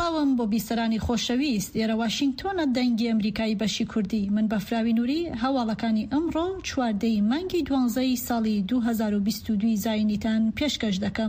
سڵاوم بۆ بیسەرانی خۆشەویست. ئێرە واشنگتۆنە دەنگی ئەمریکایی بەشی کوردی. من بەفراوی نووری هەواڵەکانی ئەمڕۆ 14 مانگی 12 ساڵی 2022 زاینیتان پێشکەش دەکەم.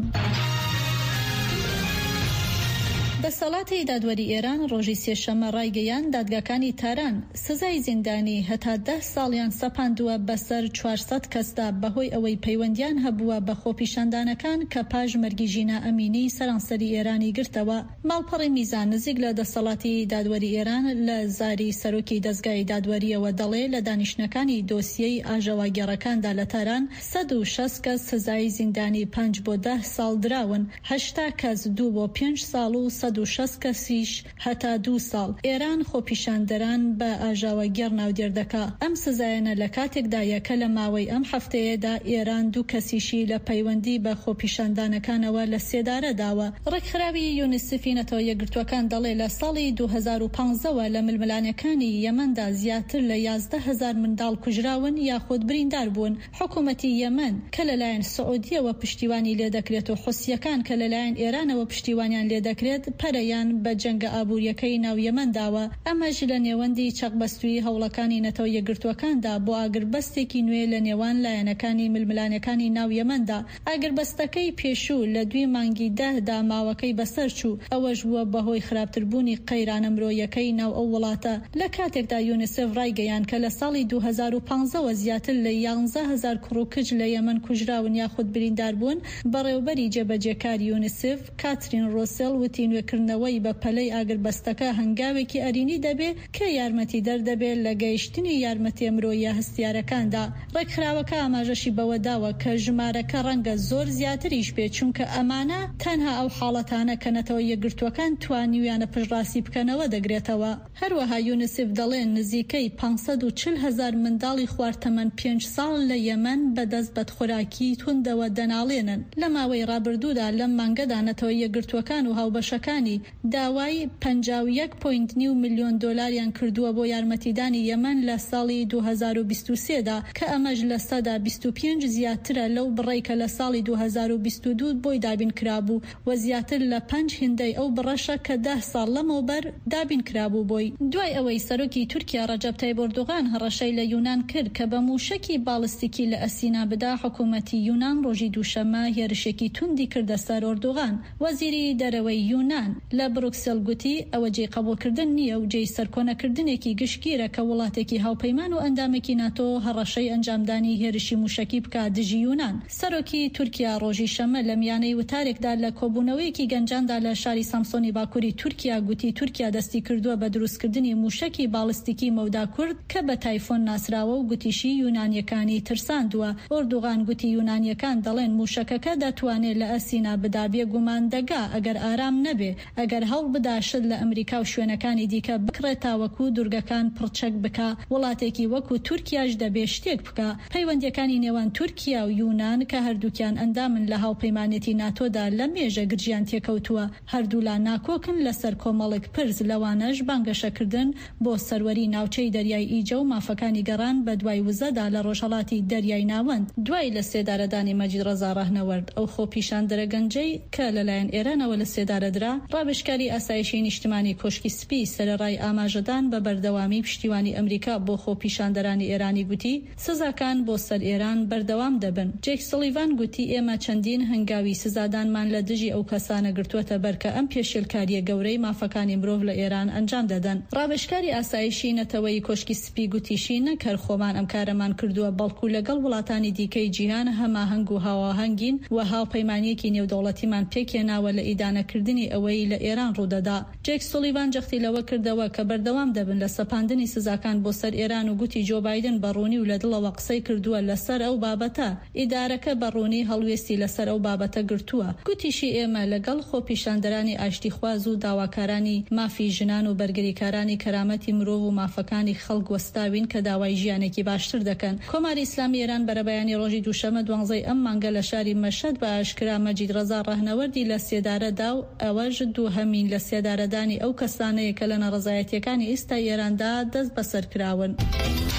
دەسەڵاتی دادوەری ئێران ڕۆژی سێشەمە ڕایگەیان دادگاکانی تاران سزای زیندانی هەتا 10 ساڵیان سەپاندووە بەسەر 400 کەسدا بەهۆی ئەوەی پەیوەندیان هەبووە بە خۆپیشاندانەکان کە پاش مەرگی ژینا ئەمینی سەرانسەری ئێرانی گرتەوە. ماڵپەڕی میزان نزیک لە دەسەڵاتی دادوەری ئێران لە زاری سەرۆکی دەزگای دادوەریەوە دەڵێ لە دانیشتەکانی دۆسیەی ئاژەواگێڕەکاندا لە تاران 160 کەس سزای زیندانی 5 بۆ 10 ساڵ دراون، 80 کەس 2 بۆ 5 ساڵ و 160 کەسیش هەتا 2 ساڵ. ئێران خۆپیشاندەران بە ئاژاوەگێڕ ناودێر دەکا. ئەم سزایەنە لە کاتێکدایە کە لە ماوەی ئەم هەفتەیەدا ئێران 2 کەسیشی لە پەیوەندی بە خۆپیشاندانەکانەوە لە سێدارە داوە. ڕێکخراوی یونیسفی نەتەوە یەکگرتوەکان دەڵێ لە ساڵی 2015ەوە لە ململانەکانی یەمەندا زیاتر لە 11,000 منداڵ کوژراون یاخود بریندار بوون. حکوومەتی یەمەن کە لەلایەن سعودیەوە پشتیوانی لێ دەکرێت و حوسیەکان کە لەلایەن ئێرانەوە پشتیوانیان لێ دەکرێت پەرەیان بە جەنگە ئابوووریەکەی ناو یەمەنداوە. ئەمەش لە نێوەندی چەقبەستووی هەوڵەکانی نەتەوە یەکگرتوەکاندا بۆ ئاگربەستێکی نوێ لە نێوان لایەنەکانی ململانەکانی ناو یەمەندا. ئاگربەستەکەی پێشوو لە 2 مانگی 10دا ماوەکەی بەسەر چوو. ئەوەش بووە بەهۆی خراپتربوونی قەیرانە مرۆیەکەی ناو ئەو وڵاتە. لە کاتێکدا یونیسف ڕایگەیان کە لە ساڵی 2015ەوە زیاتر لە 11,000 کوڕوکج لە یەمەن کوژراون یاخود بریندار بوون. بەڕێوەبەری جێبەجێکاری یونیسف کاترین ڕۆسێل وتی نوێکردنەوەی بە پەلەی ئاگربەستەکە هەنگاوێکی ئەرینی دەبێ کە یارمەتی دەردەبێت لە گەیشتنی یارمەتی مرۆیە هەستیارەکاندا. ڕێکخراوەکە ئاماژەشی بەوە داوە کە ژمارەکە ڕەنگە زۆر زیاتریش بێت چونکە ئەمانە تەنها ئەو حاڵەتانە کە نەتەوە یەکگرتوەکان توانیویانە پشتڕاستی بکەنەوە دەگرێتەوە. هەروەها یونیسف دەڵێن نزیکەی 540,000 منداڵی خواردتەمەن 5 ساڵ لە یەمەن بەدەست بەدخوراکی توندەوە دەناڵێنن. لە ماوەی ڕابردوودا لەم مانگەدا نەتەوە یەکگرتوەکان و هاوبەشەکانی داوای 51.9 ملیۆن دۆلاریان کردووە بۆ یارمەتیدانی یەمەن لە ساڵی 2023دا کە ئەمەش لە 125 زیاترە لەو بڕێی کە لە ساڵی 2022 بۆی دابین کرابوو و زیاتر لە 5 هێندەی ئەو بڕەشە کە 10 ساڵ لەمەوبەر دابین کرابوو بۆی. دوای ئەوەی سەرۆکی تورکیا ڕەجەب تایب ئەردۆغان هەڕەشەی لە یونان کرد کە بە موشەکی باڵستیکی لە ئەسینا بدا، حکوومەتی یونان ڕۆژی دووشەمە هێرشێکی توندی کردە سەر ئەردۆغان. وەزیری دەرەوەی یونان لە بروکسل گوتی ئەوە جێی قبولکردن نییە و جێی سەرکۆنەکردنێکی گشتگیرە کە وڵاتێکی هاوپەیمان و ئەندامێکی ناتۆ هەڕەشەی ئەنجامدانی هێرشی موشەکی بکات دژی یونان. سەرۆکی تورکیا ڕۆژی شەمە لە میانەی وتارێکدا لە کۆبوونەوەیەکی گەنجاندا لە شاری سامسۆنی باکووری تورکیا گوتی تورکیا دەستی کردووە بە دروستکردنی موشەکی باڵستیکی مەودا کورد کە بە تایفۆن ناسراوە و گوتیشی یونانیەکانی ترساندووە. ئەردوغان گوتی یونانیەکان دەڵێن موشەکەکە دەتوانێت لە ئەسینا بدا بێگومان دەگا ئەگەر ئارام نەبێ، ئەگەر هەڵ بداشت لە ئەمریکا و شوێنەکانی دیکە بکرێت وەکو دوورگەکان پڕچەک بکە. وڵاتێکی وەکو تورکیاش دەبێ شتێک بکە. پەیوەندیەکانی نێوان تورکیا و یونان کە هەردووکیان ئەندامن لە هاوپەیمانێتی ناتۆدا لە مێژە گرجیان تێکەوتووە. هەردوو لا ناکۆکن لەسەر کۆمەڵێک پرز، لەوانەش بانگەشەکردن بۆ سەروەری ناوچەی دەریای ئیجە و مافەکانی گەڕان بە دوای وزەدا لە ڕۆژهەڵاتی دەریای ناوەند. دوای لە سێدارەدانی مەجید ڕەزا ڕاهنەوەرد ئەو خۆپیشاندەرە گەنجەی کە لەلایەن ئێرانەوە لە سێدارەدرا، ڕابشکاری ئاسایشی نیشتمانی کۆشکی سپی سەرەڕای ئاماژەدان بە بەردەوامی پشتیوانی ئەمریکا بۆ خۆپیشاندەرانی ئێرانی گوتی سزاکان بۆ سەر ئێران بەردەوام دەبن. جێک سڵیڤان گوتی ئێمە چەندین هەنگاوی سزادانمان لە دژی ئەو کەسانە گرتووەتە بەرکە ئەم پێشێلکاریە گەورەی مافەکانی مرۆڤ لە ئێران ئەنجام دەدەن. ڕابشکاری ئاسایشی نەتەوەی کۆشکی سپی گوتیشی نەکەر خۆمان ئەم کارەمان کردووە بەڵکو لەگەڵ وڵاتانی دیکەی جیهان هەماهەنگ و هاواهەنگین و هاوپەیمانیەکی نێودەوڵەتیمان پێکێناوە لە ئیدانەکردنی ئەوەی لە ئێران ڕوودەدا. جێک سڵیڤان جەختی لەوە کردەوە کە بەردەوام دەبن لە سەپاندنی سزاکان بۆ سەر ئێران و گوتی جۆ بایدن بەڕوونی و لە دڵەوە قسەی کردووە لەسەر ئەو بابەتە. ئیدارەکە بەڕوونی هەڵوێستی لەسەر ئەو بابەتە گرتووە. گوتیشی ئێمە لەگەڵ خۆپیشاندەرانی ئاشتیخواز و داواکارانی مافی ژنان و بەرگریکارانی کەرامەتی مرۆڤ و مافەکانی خەڵک وەستاوین کە داوای ژیانێکی باشتر دەکەن. کۆماری ئیسلامی ئێران بەرەبەیانی ڕۆژی دووشەمە 12 ئەم مانگە لە شاری مەشەد بە ئاشکرا مەجید ڕەزا ڕاهنەوەردی لە سێدارەدا و ئەوەش دووهەمین لە سێدارەدانی ئەو کەسانەیە کە لە نەڕەزایەتیەکانی ئێستا ئێراندا دەست بەسەر کراون.